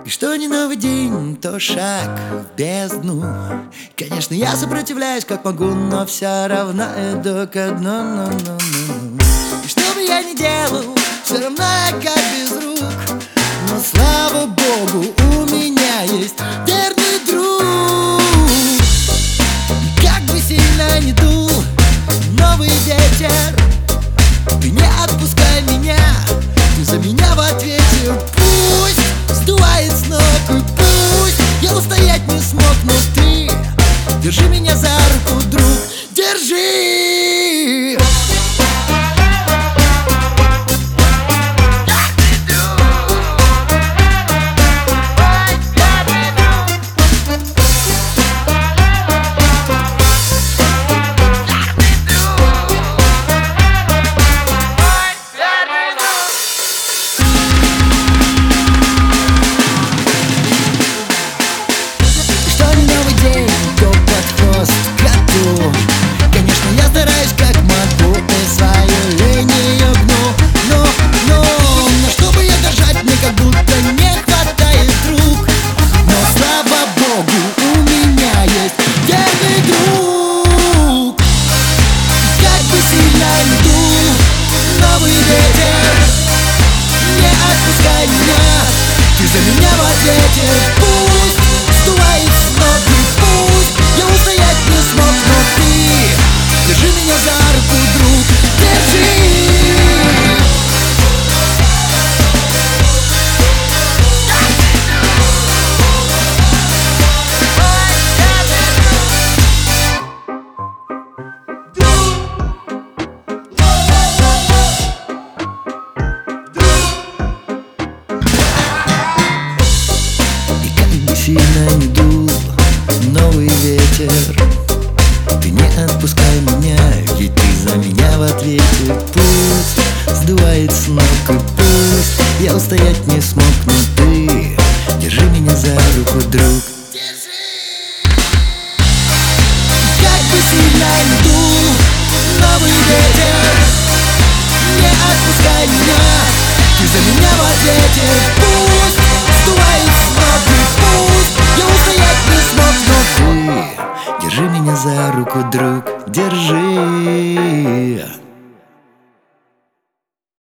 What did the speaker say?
И что не новый день, то шаг в бездну. Конечно, я сопротивляюсь как могу, но все равно иду ко дну. И что бы я ни делал, все равно я как без рук. Но слава Богу, у меня есть верный друг. И как бы сильно ни дул новый ветер, ты не отпускай меня, ты за меня в ответе. Пусть сдувает с ног, и пусть я устоять не смог, но ты держи меня за руку, друг, держи. Конечно, я стараюсь как могу, и свою линию гну. Но чтобы я держать, мне как будто не хватает рук. Но слава Богу, у меня есть верный друг. Как бы сильно ни дул новый ветер, не отпускай меня, ты за меня в ответе. Пусть сдувает с ног, и пусть я устоять не смог, но ты держи меня за руку, друг, держи. И как бы сильно ни дул новый ветер, ты не отпускай меня, ведь ты за меня в ответе. Пусть сдувает с ног, и пусть я устоять не смог, но ты держи меня за руку, друг. Как бы сильно ни дул новый ветер, не отпускай меня, ты за меня в ответе. Пусть сдувает с ног, и пусть я устоять не смог, но ты держи меня за руку, друг, держи.